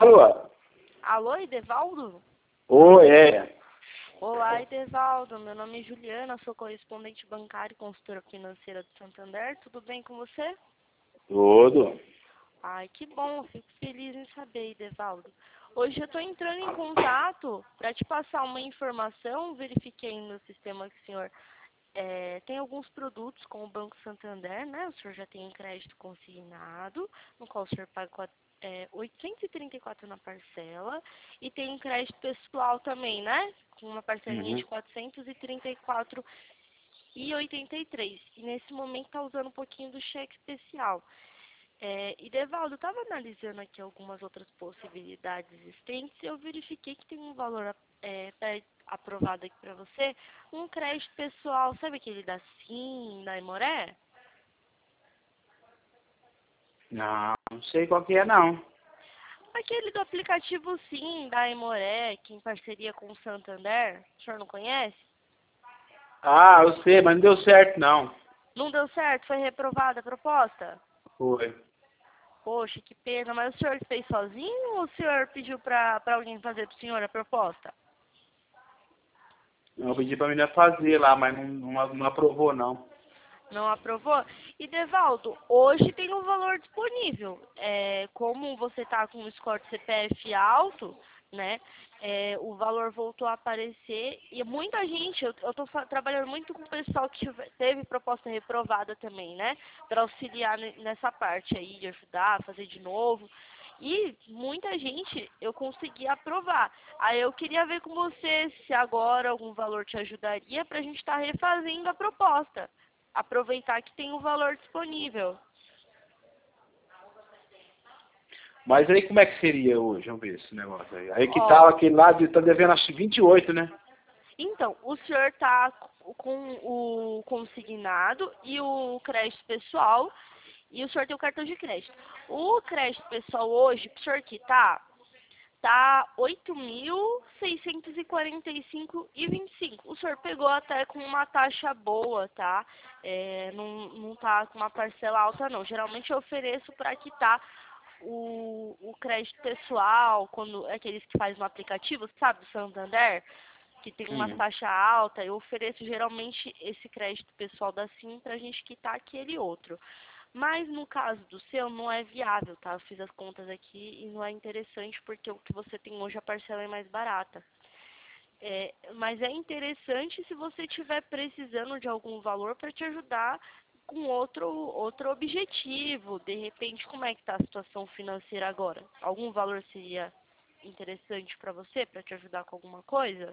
Alô? Alô, Edevaldo? Oi, é. Olá, Edevaldo. Meu nome é Juliana, sou correspondente bancária e consultora financeira do Santander. Tudo bem com você? Tudo. Ai, que bom. Fico feliz em saber, Edevaldo. Hoje eu estou entrando em contato para te passar uma informação. Verifiquei no sistema que o senhor tem alguns produtos com o Banco Santander, né? O senhor já tem um crédito consignado, no qual o senhor paga 834 na parcela, e tem um crédito pessoal também, né? Com uma parcelinha de 434,83. E nesse momento está usando um pouquinho do cheque especial. Edevaldo, eu estava analisando aqui algumas outras possibilidades existentes e eu verifiquei que tem um valor aprovado aqui para você, um crédito pessoal, sabe aquele da Sim, da Imoré? Não sei qual que é, não. Aquele do aplicativo Sim, da Imoré, que em parceria com o Santander, o senhor não conhece? Ah, eu sei, mas não deu certo, não. Não deu certo? Foi reprovada a proposta? Foi. Poxa, que pena, mas o senhor fez sozinho ou o senhor pediu para alguém fazer para o senhor a proposta? Eu pedi pra menina fazer lá, mas não aprovou, não. Não aprovou? Edevaldo, hoje tem um valor disponível. Como você está com o score de CPF alto, né? O valor voltou a aparecer e muita gente, eu estou trabalhando muito com o pessoal que teve proposta reprovada também, né? Para auxiliar nessa parte aí, de ajudar, fazer de novo. E muita gente eu consegui aprovar. Aí eu queria ver com você se agora algum valor te ajudaria para a gente estar refazendo a proposta. Aproveitar que tem o valor disponível. Mas aí como é que seria hoje? Vamos ver esse negócio aí. Aí que Ó, tal aquele lá, tá devendo acho que 28, né? então, o senhor está com o consignado e o crédito pessoal e o senhor tem o cartão de crédito. O crédito pessoal hoje, para o senhor quitar, tá 8.645,25. O senhor pegou até com uma taxa boa, tá? Não tá com uma parcela alta, não. Geralmente eu ofereço para quitar o crédito pessoal, quando aqueles que fazem no aplicativo, sabe, do Santander, que tem uma taxa alta, eu ofereço geralmente esse crédito pessoal da Sim para a gente quitar aquele outro. Mas no caso do seu, não é viável, tá? Eu fiz as contas aqui e não é interessante porque o que você tem hoje, a parcela é mais barata. Mas é interessante se você estiver precisando de algum valor para te ajudar com outro objetivo. De repente, como é que está a situação financeira agora? Algum valor seria interessante para você, para te ajudar com alguma coisa?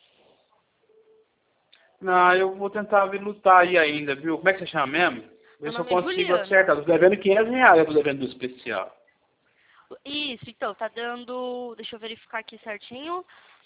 Não, eu vou tentar lutar aí ainda, viu? Como é que você chama mesmo? Meu Ver se eu nome é consigo acertar. Juliana. Eu tô devendo R$ 500, eu tô devendo do especial. Isso, então, tá dando, deixa eu verificar aqui certinho,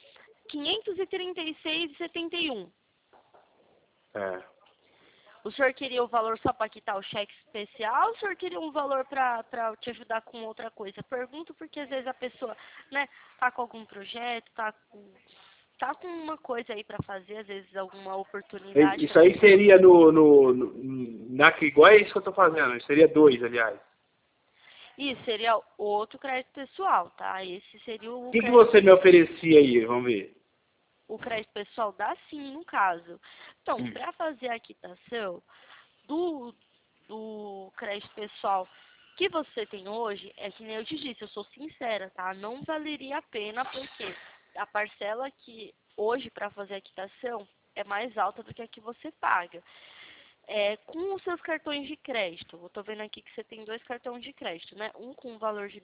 536,71. É. O senhor queria o valor só para quitar o cheque especial ou o senhor queria um valor para te ajudar com outra coisa? Pergunto porque às vezes a pessoa, né, tá com algum projeto, tá com uma coisa aí para fazer, às vezes alguma oportunidade Isso para aí fazer. seria igual é isso que eu tô fazendo. Seria 2, aliás. Isso seria outro crédito pessoal, tá? Esse seria O o que crédito, você me oferecia aí? Vamos ver. o crédito pessoal dá sim, no caso. Então, para fazer a quitação do, do crédito pessoal que você tem hoje, é que nem eu te disse, eu sou sincera, tá? Não valeria a pena porque a parcela que hoje para fazer a quitação é mais alta do que a que você paga. Com os seus cartões de crédito, eu tô vendo aqui que você tem 2 cartões de crédito, né? Um com um valor de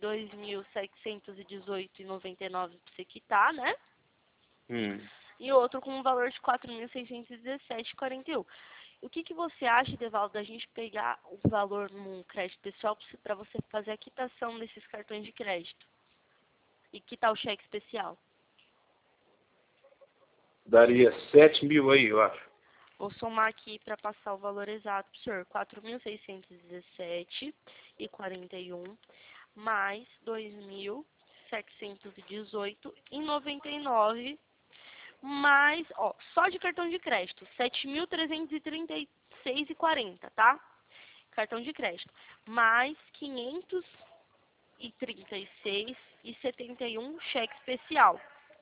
2.718,99 para você quitar, né? Hum. E outro com um valor de 4.617,41. O que você acha, Devaldo, da gente pegar o valor num crédito pessoal para você fazer a quitação desses cartões de crédito? E quitar o cheque especial? Daria 7.000 aí, eu acho. Vou somar aqui para passar o valor exato para o senhor. 4.617,41 mais 2.718,99 mais, ó, só de cartão de crédito, 7.336,40, tá? Cartão de crédito. Mais 536,99 7.871 cheque especial.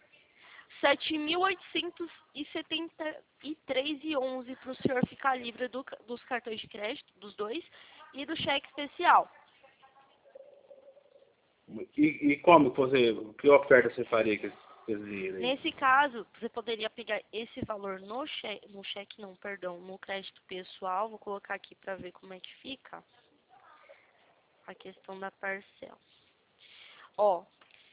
7.873,11 para o senhor ficar livre dos cartões de crédito, dos dois, e do cheque especial. E como você, que oferta você faria com esse dinheiro aí? Nesse caso, você poderia pegar esse valor no crédito pessoal. Vou colocar aqui para ver como é que fica a questão da parcela. Ó,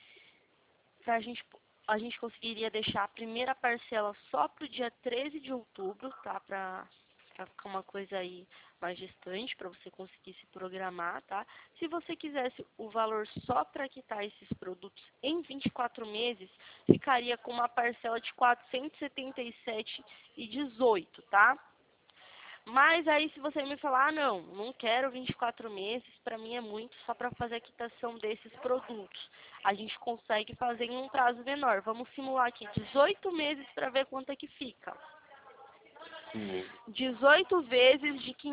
a gente conseguiria deixar a primeira parcela só para o dia 13 de outubro, tá? Para ficar uma coisa aí mais distante, para você conseguir se programar, tá? Se você quisesse o valor só para quitar esses produtos em 24 meses, ficaria com uma parcela de R$ 477,18, tá? Mas aí se você me falar, ah, não quero 24 meses, para mim é muito só para fazer a quitação desses produtos. A gente consegue fazer em um prazo menor. Vamos simular aqui 18 meses para ver quanto é que fica. 18 vezes de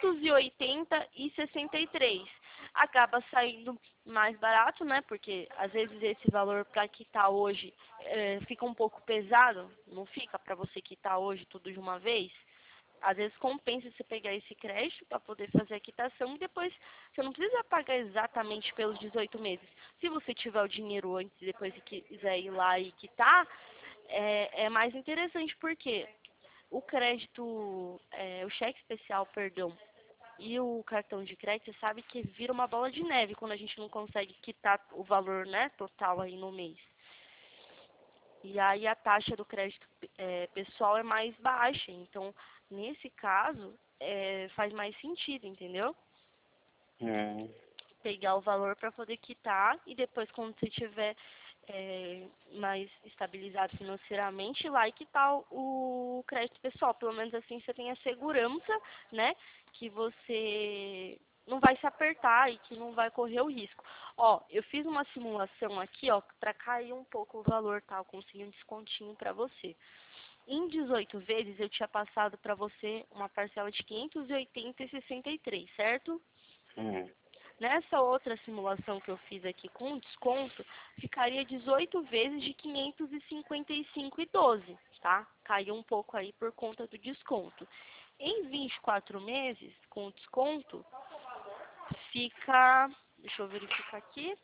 580,63. Acaba saindo mais barato, né? Porque às vezes esse valor para quitar hoje fica um pouco pesado. Não fica para você quitar hoje tudo de uma vez. Às vezes compensa você pegar esse crédito para poder fazer a quitação e depois você não precisa pagar exatamente pelos 18 meses. Se você tiver o dinheiro antes e depois quiser ir lá e quitar, é mais interessante porque o crédito, o cheque especial, perdão, e o cartão de crédito, você sabe que vira uma bola de neve quando a gente não consegue quitar o valor, né, total aí no mês. E aí a taxa do crédito pessoal é mais baixa. Então, nesse caso, faz mais sentido, entendeu? Pegar o valor para poder quitar e depois, quando você tiver mais estabilizado financeiramente, ir lá e quitar o crédito pessoal. Pelo menos assim você tem a segurança, né, que você não vai se apertar e que não vai correr o risco. Ó, eu fiz uma simulação aqui, ó, para cair um pouco o valor, tá? Eu consegui um descontinho para você. Em 18 vezes eu tinha passado para você uma parcela de 580,63, certo? Nessa outra simulação que eu fiz aqui com desconto, ficaria 18 vezes de 555,12, tá? Caiu um pouco aí por conta do desconto. Em 24 meses, com desconto, fica, deixa eu verificar aqui,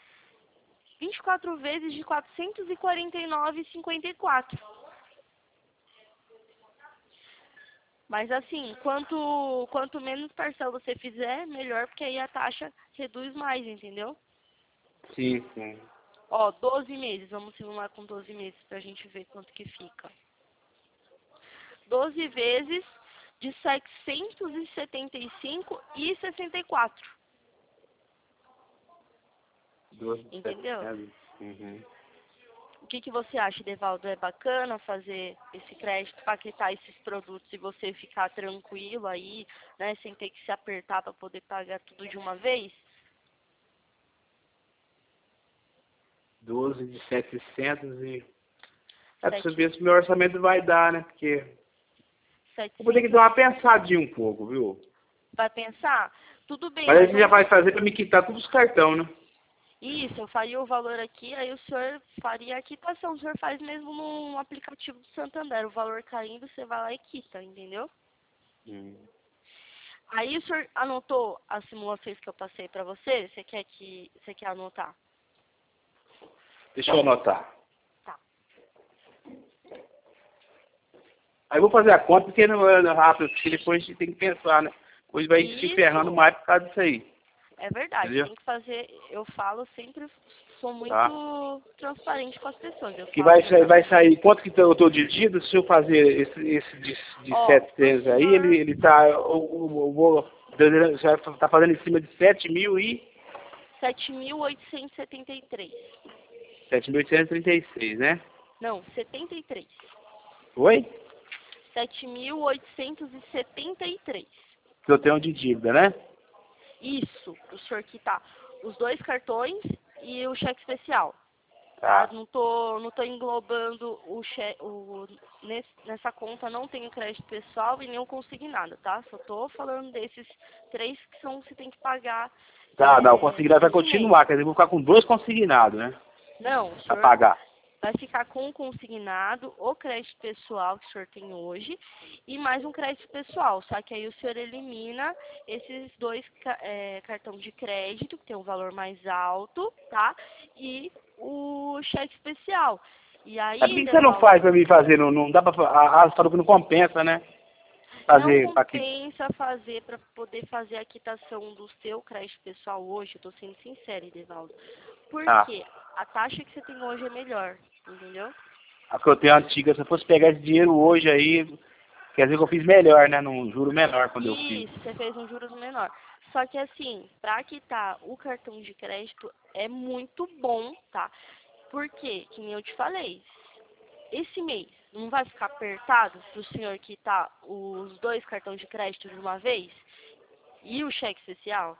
24 vezes de 449,54. Mas assim, quanto menos parcela você fizer, melhor, porque aí a taxa reduz mais, entendeu? Sim, sim. Ó, 12 meses, vamos simular com 12 meses pra gente ver quanto que fica. 12 vezes de 775,64. Entendeu? O que você acha, Devaldo? É bacana fazer esse crédito para quitar esses produtos e você ficar tranquilo aí, né, sem ter que se apertar para poder pagar tudo de uma vez? 12 de 700 e... É pra você ver se o meu orçamento vai dar, né? Porque... 700. Eu vou ter que dar uma pensadinha um pouco, viu? Vai pensar? Tudo bem. Mas a gente já vai fazer para me quitar todos os cartões, né? Isso, eu faria o valor aqui, aí o senhor faria a quitação. O senhor faz mesmo no aplicativo do Santander. O valor caindo, você vai lá e quita, entendeu? Aí o senhor anotou as simulações que eu passei para você? Você quer anotar? Deixa eu anotar. Tá. Aí eu vou fazer a conta porque não é rápido, porque depois a gente tem que pensar, né? Depois vai se ferrando mais por causa disso aí. É verdade, Entendeu? tem que fazer, eu falo sempre, sou muito transparente com as pessoas. Que vai sair, quanto que eu estou dividido, se eu fazer esse de 700 aí, ele tá, você vai estar fazendo em cima de 7.873. 7.836, né? Não, 73. Oi? 7.873. Que eu tenho de dívida, né? Isso, o senhor quitar os dois cartões e o cheque especial. Tá? Tá. Não tô englobando nessa conta não tem o crédito pessoal e nem o consignado, tá? Só tô falando desses 3 que você tem que pagar Tá, não, o consignado vai esse mês. continuar, quer dizer, eu vou ficar com 2 consignados, né? Não, o Pra senhor pagar. vai ficar com o consignado, o crédito pessoal que o senhor tem hoje e mais um crédito pessoal. Só que aí o senhor elimina esses 2 cartões de crédito, que tem um valor mais alto, tá? E o cheque especial. E Mas por aí, que você não Devaldo, faz pra mim fazer? Não dá pra. A falou que não compensa, né? não Fazer aqui. compensa fazer para poder fazer a quitação do seu crédito pessoal hoje, eu tô sendo sincera, Devaldo. Ah, Porque a taxa que você tem hoje é melhor, entendeu? a que eu tenho antiga, se eu fosse pegar esse dinheiro hoje aí, quer dizer que eu fiz melhor, né? Num juro menor quando eu fiz. Isso, você fez um juros menor. Só que assim, para quitar o cartão de crédito é muito bom, tá? Porque, que nem eu te falei, esse mês não vai ficar apertado se o senhor quitar os 2 cartões de crédito de uma vez e o cheque especial?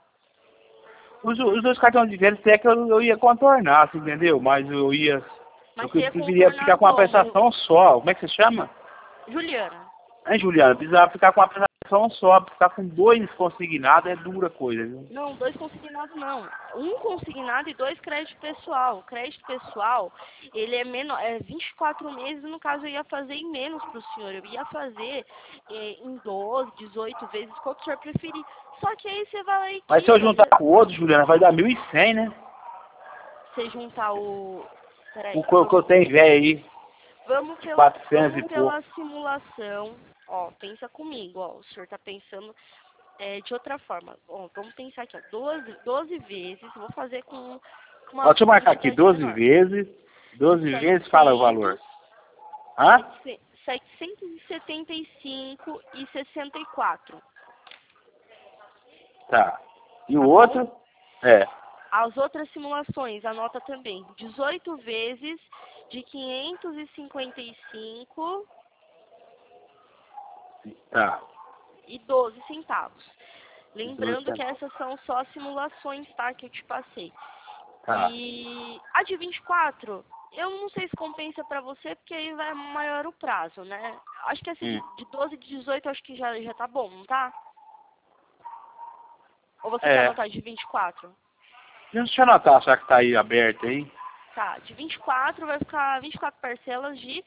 Os 2 cartões de crédito até que eu ia contornar, você entendeu? Mas eu ia. Eu Mas você ia preferia ficar contornar com uma como? prestação só. Como é que você chama? Juliana. Hein, Juliana? Precisava ficar com uma prestação só. Ficar com 2 consignados é dura coisa, viu? Não, 2 consignados não. Um consignado e 2 crédito pessoal. O crédito pessoal, ele é menor, é 24 meses, no caso eu ia fazer em menos para o senhor. Eu ia fazer em 12, 18 vezes, quanto o senhor preferir. Só que aí você vai lá e Mas se eu quita. juntar com o outro, Juliana, vai dar 1.100, né? Você juntar o... O Peraí, que eu tenho velho aí, vamos de pela, 400 e vamos pouco. pela simulação. Ó, pensa comigo, ó. O senhor tá pensando de outra forma. Ó, vamos pensar aqui, ó. 12 vezes, vou fazer com Ó, uma deixa eu marcar aqui, quantidade 12 menor. vezes. 12 vezes, fala o valor. 700, Hã? 775,64, Tá. E o tá bom? outro? É. As outras simulações, anota também. 18 vezes de 555 Tá. e 12 centavos. 12 Lembrando que centavos. essas são só simulações, tá? Que eu te passei. Tá. E a de 24, eu não sei se compensa pra você, porque aí vai maior o prazo, né? Acho que essa Hum. de 12 e de 18, acho que já tá bom, não tá? Ou você quer É. anotar de 24? Deixa eu anotar, já que tá aí aberto aí. Tá, de 24 vai ficar 24 parcelas de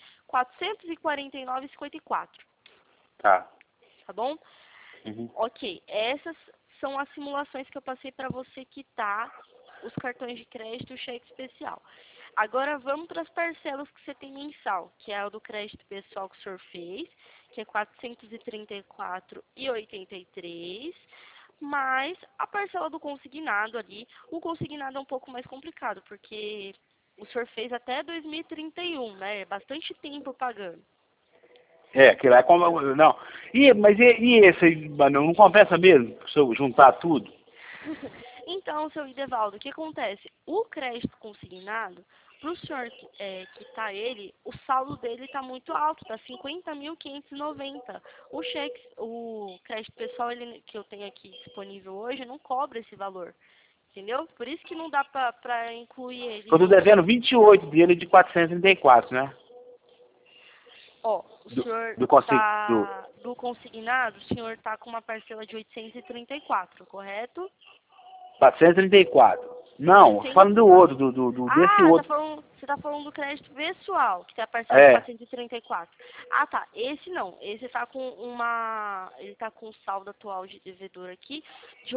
449,54, Tá. tá bom? Uhum. Ok, essas são as simulações que eu passei para você quitar os cartões de crédito e o cheque especial. Agora vamos para as parcelas que você tem mensal, que é o do crédito pessoal que o senhor fez, que é 434,83, mais a parcela do consignado ali. O consignado é um pouco mais complicado, porque o senhor fez até 2031, né? É bastante tempo pagando. É, que lá é como. Não. Mas esse aí, mano, não compensa mesmo? Se eu juntar tudo? Então, seu Idevaldo, o que acontece? O crédito consignado, para o senhor quitar ele, o saldo dele está muito alto, está 50.590. O crédito pessoal que eu tenho aqui disponível hoje não cobra esse valor, entendeu? Por isso que não dá para incluir ele Eu tô junto. devendo 28 dele de 434, né? Ó, o Do, senhor do, consi- do tá do consignado, o senhor tá com uma parcela de 834, correto? 434. Não, tô 800. falando do outro, desse Ah, outro. você tá falando do crédito pessoal, que tem a parcela de É. 434. Ah, tá. Esse não. Esse tá com ele tá com um saldo atual de devedor aqui de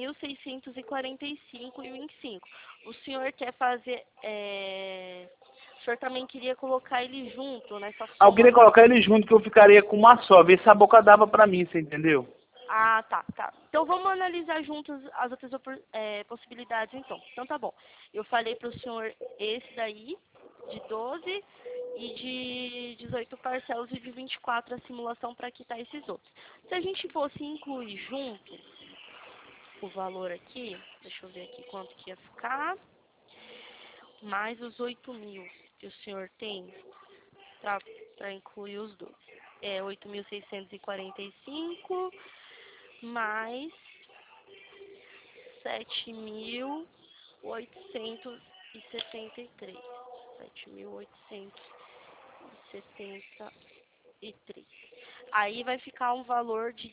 8.645,25. O senhor quer fazer, o senhor também queria colocar ele junto nessa Ah, eu soma queria colocar ele junto que eu ficaria com uma só, ver se a boca dava pra mim, você entendeu? Ah, tá, tá. Então vamos analisar juntos as outras possibilidades, então. Então tá bom. Eu falei para o senhor esse daí, de 12 e de 18 parcelas e de 24 a simulação para quitar esses outros. Se a gente fosse incluir junto o valor aqui, deixa eu ver aqui quanto que ia ficar, mais os 8.000 que o senhor tem para incluir os dois. É 8.645 mais 7.873. 7.873. Aí vai ficar um valor de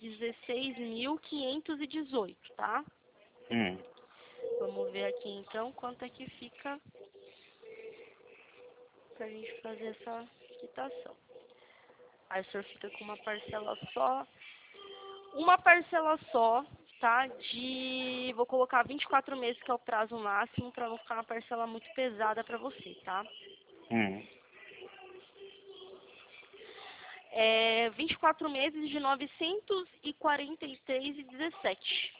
16.518, tá? Vamos ver aqui então quanto é que fica pra gente fazer essa quitação. Aí o senhor fica com uma parcela só. Uma parcela só, tá? Vou colocar 24 meses, que é o prazo máximo, pra não ficar uma parcela muito pesada pra você, tá? 24 meses de 943,17,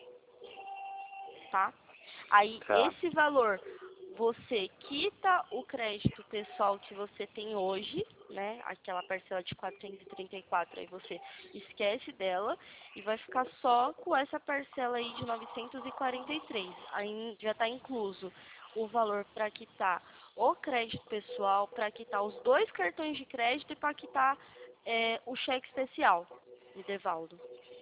tá? Aí, Tá. esse valor, você quita o crédito pessoal que você tem hoje, né? Aquela parcela de 434, aí você esquece dela e vai ficar só com essa parcela aí de 943. Aí já está incluso o valor para quitar o crédito pessoal, para quitar os 2 cartões de crédito e para quitar o cheque especial, Edevaldo.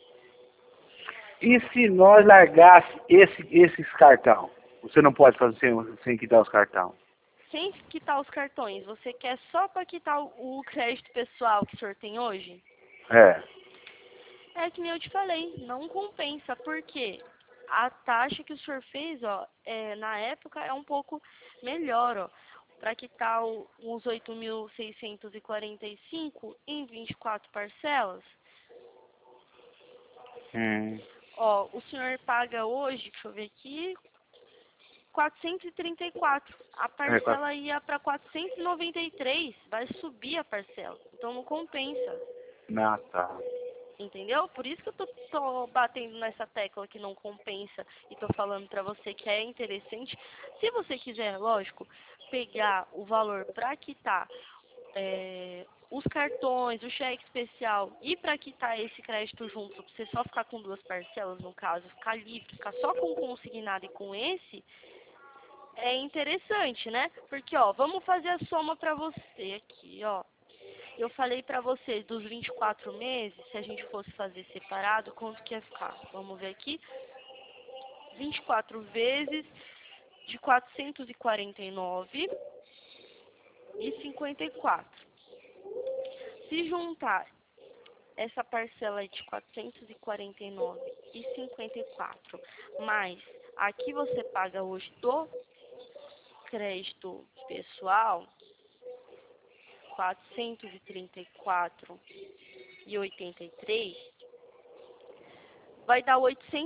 E se nós largasse esses cartão? Você não pode fazer sem quitar os cartão. Sem quitar os cartões, você quer só para quitar o crédito pessoal que o senhor tem hoje? É que nem eu te falei, não compensa, porque a taxa que o senhor fez, ó, na época é um pouco melhor, ó. Para quitar uns 8.645 em 24 parcelas. Ó, o senhor paga hoje, deixa eu ver aqui, 434. A parcela ia para 493, vai subir a parcela. Então não compensa. Ah, tá. Entendeu? Por isso que eu tô batendo nessa tecla que não compensa e tô falando pra você que é interessante. Se você quiser, lógico, pegar o valor para quitar os cartões, o cheque especial e para quitar esse crédito junto, pra você só ficar com 2 parcelas, no caso, ficar livre, ficar só com o consignado e com esse, é interessante, né? Porque, ó, vamos fazer a soma pra você aqui, ó. Eu falei pra vocês dos 24 meses, se a gente fosse fazer separado, quanto que ia ficar? Vamos ver aqui. 24 vezes de 449,54. Se juntar essa parcela aí de 449,54 mais aqui você paga hoje do crédito pessoal, 434,83, vai dar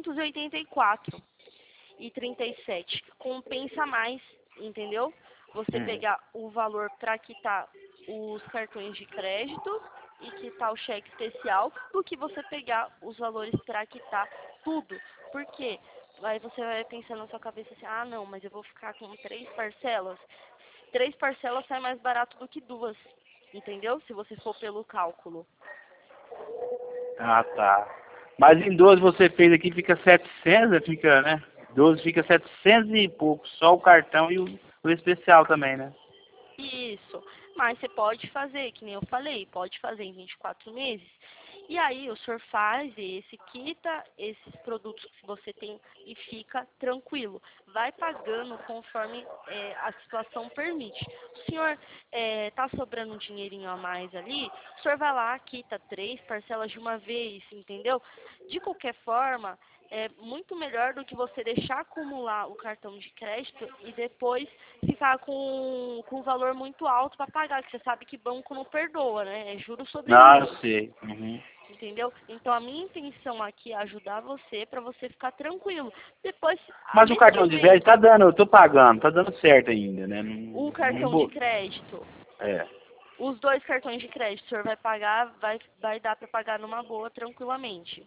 884,37. Compensa mais, entendeu? Você pegar o valor para quitar os cartões de crédito e quitar o cheque especial, do que você pegar os valores para quitar tudo. Por quê? Aí você vai pensar na sua cabeça assim, ah não, mas eu vou ficar com 3 parcelas. 3 parcelas sai mais barato do que 2, entendeu? Se você for pelo cálculo. Ah, tá. Mas em 12 você fez aqui, fica 700, fica, né? 12 fica 700 e pouco, só o cartão e o especial também, né? Isso, mas você pode fazer, que nem eu falei, pode fazer em 24 meses. E aí o senhor faz esse, quita esses produtos que você tem e fica tranquilo. Vai pagando conforme a situação permite. O senhor tá sobrando um dinheirinho a mais ali, o senhor vai lá, quita 3 parcelas de uma vez, entendeu? De qualquer forma, é muito melhor do que você deixar acumular o cartão de crédito e depois ficar com um valor muito alto para pagar, que você sabe que banco não perdoa, né? É juros sobre Não, eu juros. sei. Entendeu? Então a minha intenção aqui é ajudar você para você ficar tranquilo. Depois, Mas o mês cartão que de vem, crédito tá dando, eu tô pagando, tá dando certo ainda, né? o cartão de crédito, os 2 cartões de crédito, o senhor vai pagar, vai dar para pagar numa boa, tranquilamente.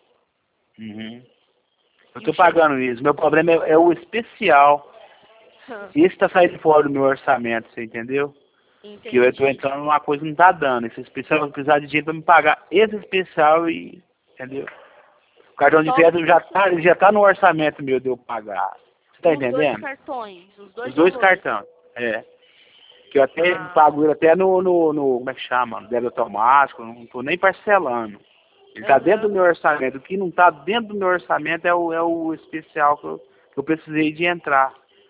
Eu E tô o cheque? pagando isso. Meu problema é o especial. Esse tá saindo fora do meu orçamento, você entendeu? Que eu tô Entendi. entrando numa coisa que não tá dando. Esse especial eu vou precisar de dinheiro pra me pagar esse especial e. Entendeu? O cartão de Só crédito já tá no orçamento meu de eu pagar. Você tá os 2 entendendo? cartões, os 2 Os 2 valores. cartões. Que eu até Ah, pago ele até no como é que chama? Débito automático, não tô nem parcelando. Ele tá dentro do meu orçamento. O que não tá dentro do meu orçamento é o especial que eu precisei de entrar.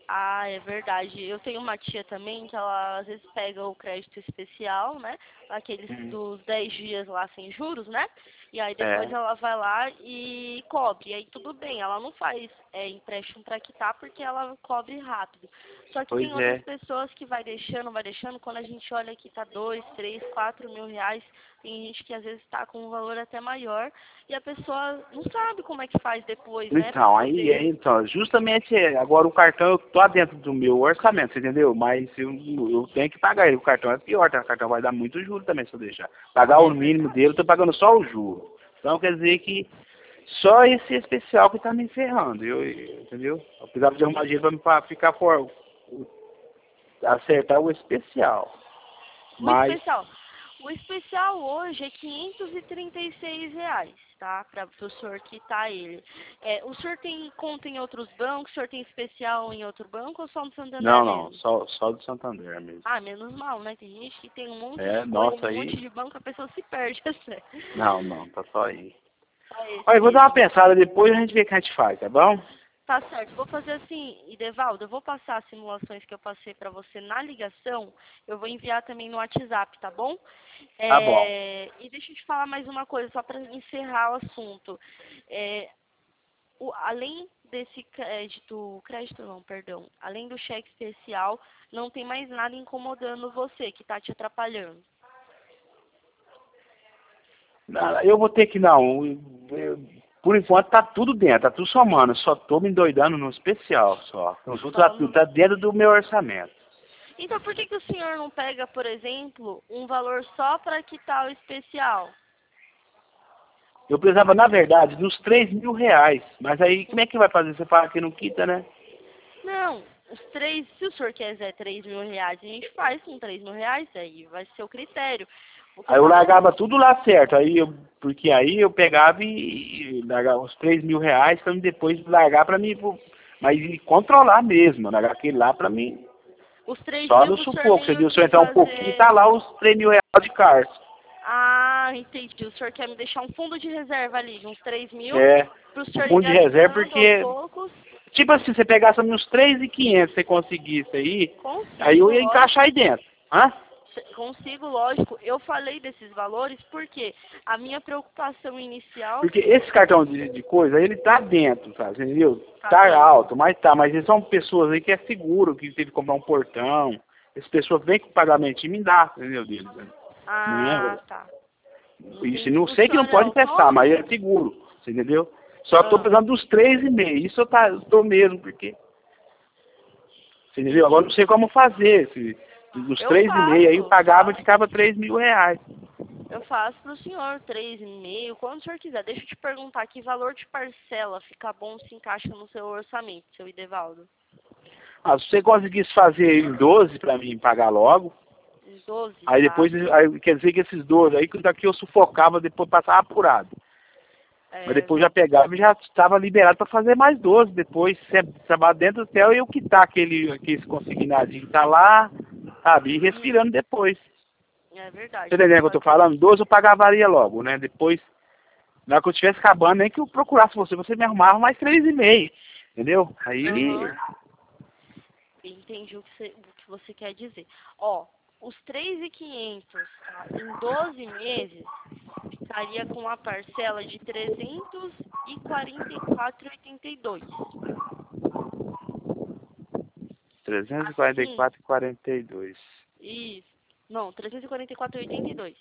Ah, é verdade. Eu tenho uma tia também que ela às vezes pega o crédito especial, né? Aqueles dos 10 dias lá sem juros, né? E aí depois É, ela vai lá e cobre. E aí tudo bem, ela não faz empréstimo para quitar porque ela cobre rápido. Só que tem pois outras é. pessoas que vai deixando, quando a gente olha que tá 2, 3, 4 mil reais, tem gente que às vezes tá com um valor até maior e a pessoa não sabe como é que faz depois, né? Pra Então, aí, poder... então, justamente agora o cartão eu tô dentro do meu orçamento, você entendeu? Mas eu tenho que pagar ele. O cartão é pior, tá? O cartão vai dar muito juro também se eu deixar. Pagar o É mínimo verdade. dele, eu tô pagando só o juro. Então quer dizer que só esse especial que tá me ferrando, entendeu? Eu precisava de arrumar dinheiro pra ficar for, acertar o especial. O Mas, especial. O especial hoje é R$ 536, tá? Para o senhor quitar ele. O senhor tem conta em outros bancos? O senhor tem especial em outro banco ou só no Santander não, mesmo? só do Santander mesmo. Ah, menos mal, né? Tem gente que tem um monte de É, coisa, nossa, um monte aí, de banco, a pessoa se perde até. não, tá só aí. Só esse Olha, eu vou dar uma mesmo. pensada depois e a gente vê o que a gente faz, tá bom? Tá certo, vou fazer assim, Idevaldo, eu vou passar as simulações que eu passei para você na ligação, eu vou enviar também no WhatsApp, tá bom? Tá bom. E deixa eu te falar mais uma coisa, só para encerrar o assunto. É, além desse crédito não, perdão, além do cheque especial, não tem mais nada incomodando você, que está te atrapalhando. Não, eu vou ter que, não, por enquanto tá tudo dentro, tá tudo somando, só tô me endoidando no especial só. Os outros tá Só tudo, no- tá dentro do meu orçamento. Então, por que que o senhor não pega, por exemplo, um valor só para quitar o especial? Eu precisava, na verdade, dos R$ 3.000, mas aí como é que vai fazer? Você fala que não quita, né? Não, se o senhor quiser R$ 3.000, a gente faz com R$ 3.000, aí vai ser o critério. O que eu Aí eu falo assim, largava tudo lá certo, porque aí eu pegava e largava os R$ 3.000 pra mim depois largar pra mim, mas e controlar mesmo, largar aquele lá pra mim, os três só mil no pro senhor sufoco, meio entendeu? Se eu que entrar um pouquinho, fazer... tá lá os R$ 3.000 de carta. Ah, entendi. O senhor quer me deixar um fundo de reserva ali, de uns 3.000, É, pro um senhor ir fundo de reserva, gastando aos porque, poucos. tipo assim, você pegasse uns 3.500, você conseguisse aí eu Consigo, ia encaixar aí lógico. dentro. Hã? Consigo, lógico. Eu falei desses valores porque a minha preocupação inicial Porque esse cartão de coisa, ele tá dentro, sabe, entendeu? tá Tá dentro. alto, mas eles são pessoas aí que é seguro, que teve que comprar um portão. Essas pessoas vêm com pagamento e me dá, entendeu, deles, né? Não Ah, é? tá. Isso, Entendi. não O sei que não senhor é pode emprestar, mas é autônomo? seguro, você entendeu? Só tô Ah, precisando dos 3,5. Isso eu tô mesmo, porque, você entendeu? Agora eu não entendi. sei como fazer. Dos Eu 3,5 aí eu faço, pagava e faço. ficava R$ 3.000. Eu faço pro senhor 3,5, quando o senhor quiser. Deixa eu te perguntar, que valor de parcela fica bom, se encaixa no seu orçamento, seu Idevaldo? Ah, se você conseguisse fazer em 12 para mim pagar logo, Em 12, aí tá? depois, aí, quer dizer que esses 12 aí, que daqui eu sufocava, depois passava apurado. Mas É, depois já pegava e já estava liberado para fazer mais 12 depois. Se trabalhar dentro do hotel e eu quitar aquele consignadinho que tá lá, sabe? E respirando depois. é Você verdade, dá entendeu pra o que eu tô fazer falando? isso. 12 eu pagaria logo, né? Depois, na hora que eu estivesse acabando, nem que eu procurasse você me arrumava mais 3,5. Entendeu? Aí, Aham, entendi o que você quer dizer. Ó, os 3.500, tá? Em 12 meses, ficaria com uma parcela de 344,82. Assim, 344,42. isso. Não, 344,82,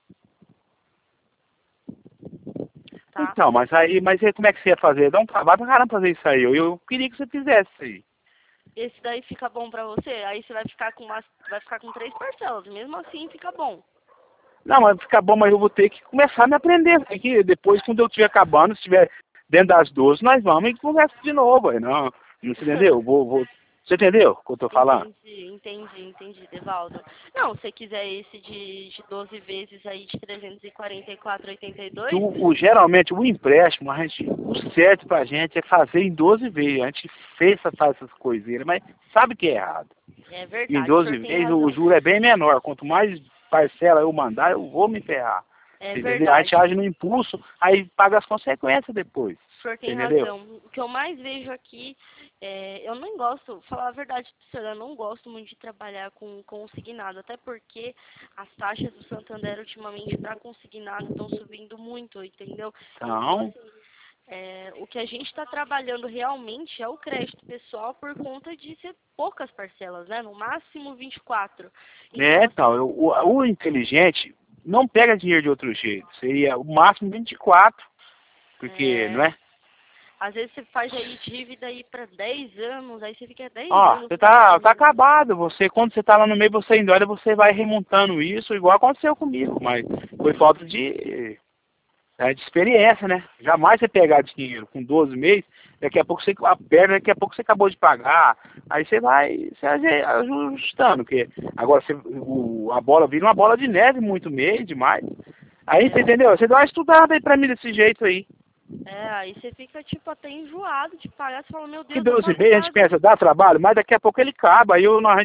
tá? Então, mas aí como é que você ia fazer? Dá um trabalho pra caramba fazer isso aí. Eu queria que você fizesse isso aí. Esse daí fica bom pra você? Aí você vai ficar com 3 parcelas. Mesmo assim, fica bom. Não, mas fica bom, mas eu vou ter que começar a me aprender. Tem que, depois, quando eu estiver acabando, se estiver dentro das 12, nós vamos e conversa de novo. Aí, não você entendeu? Você entendeu o que eu tô falando? Entendi, Devaldo. Não, se você quiser esse de 12 vezes aí de Que 344,82, geralmente o empréstimo, o certo pra gente é fazer em 12 vezes. A gente faz essas coisinhas, mas sabe que é errado. é Em verdade, o 12 senhor tem vezes o razão. juro é bem menor. Quanto mais parcela eu mandar, eu vou me ferrar. É Entendeu? A gente verdade. age no impulso, aí paga as consequências depois. O senhor tem Entendeu? razão. O que eu mais vejo aqui, eu não gosto, falar a verdade pro senhor, eu não gosto muito de trabalhar com consignado, até porque as taxas do Santander ultimamente para consignado estão subindo muito, entendeu? Então, Então, assim, o que a gente está trabalhando realmente é o crédito pessoal por conta de ser poucas parcelas, né? No máximo 24. Então, então, o inteligente não pega dinheiro de outro jeito. Seria o máximo 24, porque, não é? às vezes você faz aí dívida aí para 10 anos, aí você fica 10 Ó, anos você sem tá dívida. acabado. Você, quando você tá lá no meio, você indo, olha, você vai remontando isso, igual aconteceu comigo, mas foi falta de experiência, né? Jamais você pegar dinheiro com 12 meses, daqui a pouco você aperta, daqui a pouco você acabou de pagar, aí você vai se ajustando, porque agora a bola vira uma bola de neve muito mês demais. Aí você entendeu? Você dá uma estudada aí pra mim desse jeito aí. Aí você fica, tipo, até enjoado de pagar, você fala, meu Que Deus, eu 12 tô meses a gente atrasado. pensa, dá trabalho, mas daqui a pouco ele acaba, aí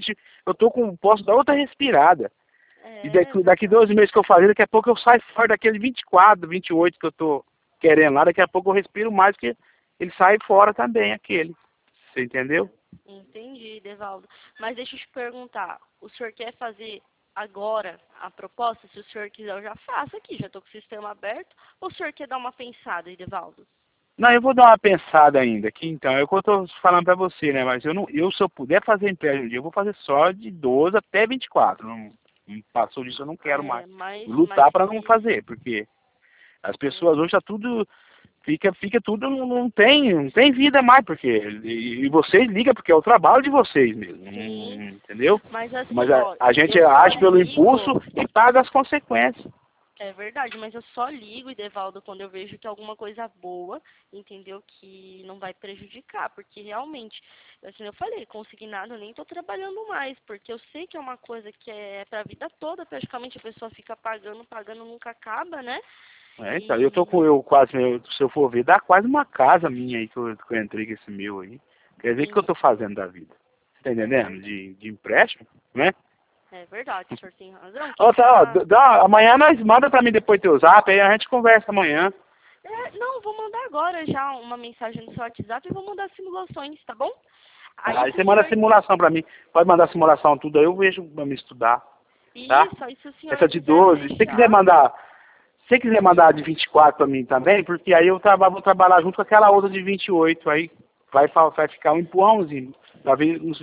eu tô com, posso dar outra respirada. E daqui Verdade. 12 meses que eu fazer, daqui a pouco eu saio fora daquele 24, 28 que eu tô querendo lá, daqui a pouco eu respiro mais, porque ele sai fora também, aquele. Você entendeu? Entendi, Devaldo. Mas deixa eu te perguntar, o senhor quer fazer agora a proposta? Se o senhor quiser, eu já faço aqui, já tô com o sistema aberto. Ou o senhor quer dar uma pensada, Devaldo? Não, eu vou dar uma pensada ainda aqui, então. É o que eu tô falando pra você, né? Mas se eu puder fazer empréstimo um dia, eu vou fazer só de 12 até 24. Não passou disso, eu não quero mais. Mas Lutar pra não se... fazer, porque as pessoas hoje tá tudo. Fica tudo, não tem vida mais, porque. E vocês ligam, porque é o trabalho de vocês mesmo. Sim, Entendeu? mas Mas assim, a, ó, a gente eu só age pelo impulso ligo. e paga as consequências. É verdade, mas eu só ligo, Edevaldo, quando eu vejo que é alguma coisa boa, entendeu? Que não vai prejudicar, porque realmente, assim, eu falei, consignado eu nem tô trabalhando mais, porque eu sei que é uma coisa que é pra vida toda, praticamente a pessoa fica pagando, pagando, nunca acaba, né? Então, eu quase, se eu for ver, dá quase uma casa minha aí que eu entrei com esse meu aí. Quer dizer, o que eu E tô fazendo da vida? Você tá é, entendendo? De empréstimo, né? é verdade, o senhor tem razão. Ó, Quem tá, ó, tá... amanhã nós manda pra mim depois teu zap, aí a gente conversa amanhã. não, vou mandar agora já uma mensagem no seu WhatsApp e vou mandar simulações, tá bom? Aí Aí se o você manda a senhor... simulação pra mim. Pode mandar a simulação tudo aí, eu vejo pra me estudar, tá? Isso, aí se o senhor Essa de quiser 12, se você quiser fechar... mandar, se você quiser mandar a de 24 pra mim também, porque aí vou trabalhar junto com aquela outra de 28, aí vai ficar um empurrãozinho, pra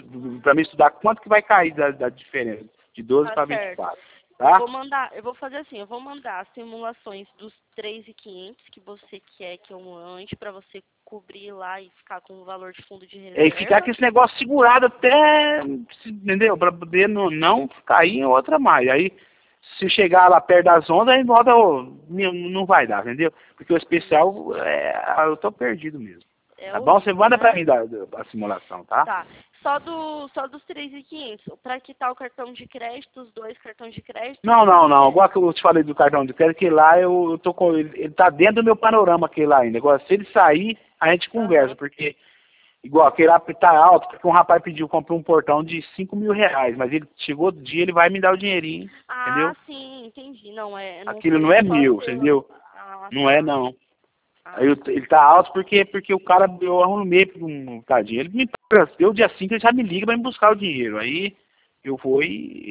mim estudar quanto que vai cair da diferença, de 12 Tá para certo. 24, tá? Eu vou fazer assim, eu vou mandar as simulações dos 3.500 que você quer que eu mande para você cobrir lá e ficar com o valor de fundo de E ficar reserva. com esse negócio segurado até, entendeu? Pra poder não cair em outra mais. Aí, se chegar lá perto das ondas, aí volta, não vai dar, entendeu? Porque o especial, eu tô perdido mesmo. É Tá bom? Você horrível, manda pra né? mim a simulação, tá? Tá. Só dos 3.500. Para quitar o cartão de crédito, os dois cartões de crédito, Não, não, não. seria... Igual que eu te falei do cartão de crédito, que lá eu tô com ele tá dentro do meu panorama aquele lá ainda. Agora, se ele sair, a gente conversa, Aham. porque igual aquele lá tá alto, porque um rapaz pediu, comprou um portão de R$ 5.000, mas ele chegou do dia, ele vai me dar o dinheirinho, Ah, entendeu? sim, entendi. Não, não Aquilo não foi é só meu, pela... entendeu? Ah, Não é tá. não. Aí Ah, ele tá alto porque o cara, eu arrumei tadinho. Ele me deu o dia 5, ele já me liga pra me buscar o dinheiro. Aí eu vou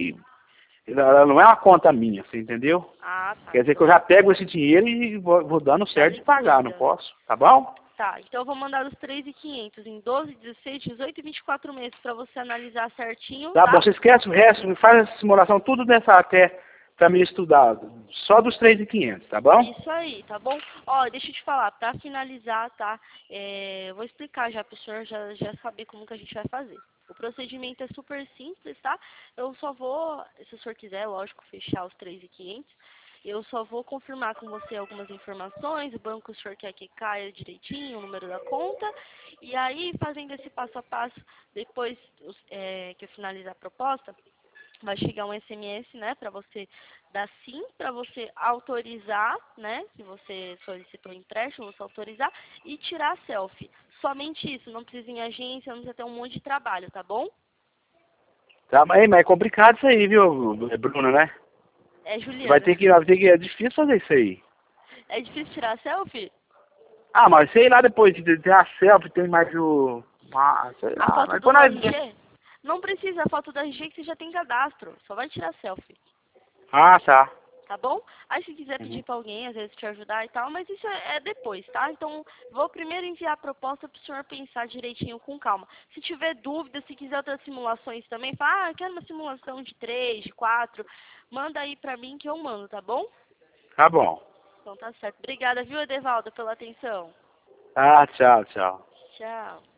ela não é uma conta minha, você entendeu? tá. Quer dizer que eu Então, já pego esse dinheiro e vou dando já certo de pagar, não liquida. posso? Tá bom? Tá, então eu vou mandar os 3.500 em 12, 16, 18 e 24 meses para você analisar certinho, Tá bom, tá? você esquece o resto, faz a simulação tudo dessa até pra mim estudar. Só dos 3.500, tá bom? Isso aí, tá bom? Ó, deixa eu te falar, para finalizar, tá? Eu vou explicar já pro senhor já saber como que a gente vai fazer. O procedimento é super simples, tá? Eu só vou, se o senhor quiser, lógico, fechar os 3.500. Eu só vou confirmar com você algumas informações, o banco que o senhor quer que caia direitinho, o número da conta. E aí, fazendo esse passo a passo, depois que eu finalizar a proposta, vai chegar um SMS, né, para você dar sim, para você autorizar, né, se você solicitou empréstimo, você autorizar e tirar a selfie. Somente isso, não precisa ir em agência, não precisa ter um monte de trabalho, tá bom? Tá, mas é complicado isso aí, viu, Bruno, né? É, Vai Juliana. ter que, é difícil fazer isso aí. É difícil tirar a selfie? Ah, mas sei lá, depois de ter a selfie, tem mais o... Ah, sei A lá, foto mas do quando nós... RG? Não precisa a foto do RG que você já tem cadastro. Só vai tirar selfie. Ah, tá. Tá bom? Aí se quiser Uhum. pedir pra alguém, às vezes te ajudar e tal, mas isso é depois, tá? Então, vou primeiro enviar a proposta pro senhor pensar direitinho com calma. Se tiver dúvida, se quiser outras simulações também, fala, eu quero uma simulação de 3, de 4, manda aí pra mim que eu mando, tá bom? Tá bom. Então tá certo. Obrigada, viu, Edevaldo, pela atenção. Ah, tchau, tchau. Tchau.